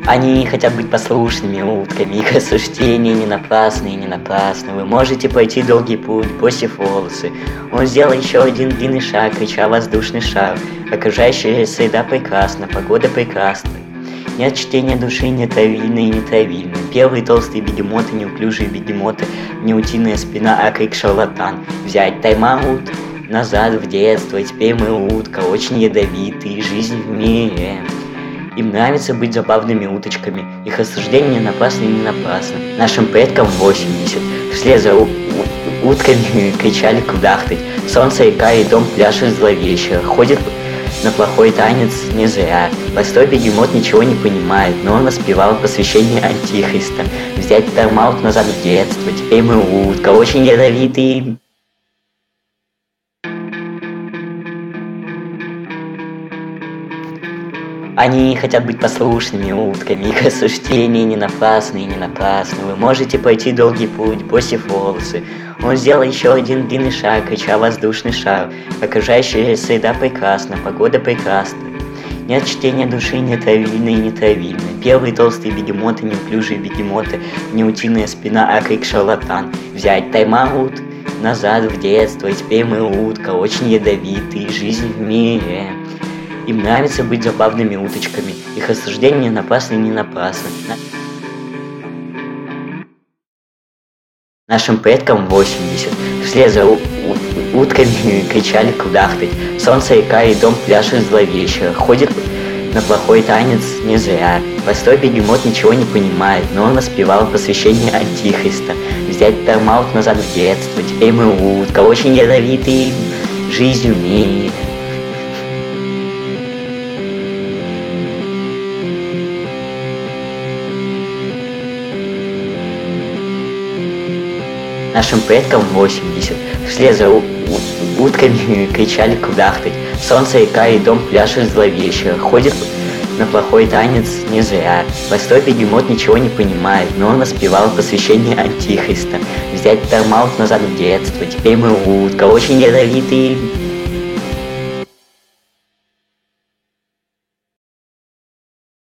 Они хотят быть послушными утками, их осуждения не напрасны и не напрасны. Вы можете пройти долгий путь, бросив волосы. Он сделал еще один длинный шаг, крича воздушный шар. Окружающая среда прекрасна, погода прекрасна. Нет чтения души, не травильной и не травильной. Первые толстые бегемоты, неуклюжие бегемоты, не утиная спина, а крик шарлатан. Взять тайм-аут назад в детство, теперь мы утка, очень ядовитые, жизнь в мире. Им нравится быть забавными уточками, их осуждение не напрасно и не напрасно. Нашим предкам 80, вслед за утками кричали кудахтать. Солнце, река и дом пляшут зловеще, ходит на плохой танец не зря. Простой бегемот ничего не понимает, но он воспевал посвящение Антихриста. Взять тайм-аут назад в детство, теперь мы утка, очень ядовитые. Они хотят быть послушными утками, их осуждения не напрасны и не напрасны. Вы можете пройти долгий путь, бросив волосы. Он сделал еще один длинный шаг, крича воздушный шар. Окружающая среда прекрасна, погода прекрасна. Нет чтения души, не травильной и не травильной. Первые толстые бегемоты, неуклюжие бегемоты, не утиная спина, а крик шарлатан. Взять тайм-аут назад в детство, теперь мы утка, очень ядовитые, жизнь в мире. Им нравится быть забавными уточками, их осуждение не напрасно и не напрасно. Нашим предкам 80, вслед за утками кричали кудахтать. Солнце, река и дом пляшут зловеще, ходит на плохой танец не зря. Простой бегемот ничего не понимает, но он воспевал посвящение Антихриста. Взять тайм-аут назад в детство, теперь мы утка, очень ядовитые, жизнь в мире. Нашим предкам 80, вслед за утками кричали кудахтать. Солнце, река и дом пляшут зловеще, ходит на плохой танец не зря. Простой бегемот ничего не понимает, но он воспевал посвящение Антихриста. Взять тайм-аут назад в детство, теперь мы утка, очень ядовитые.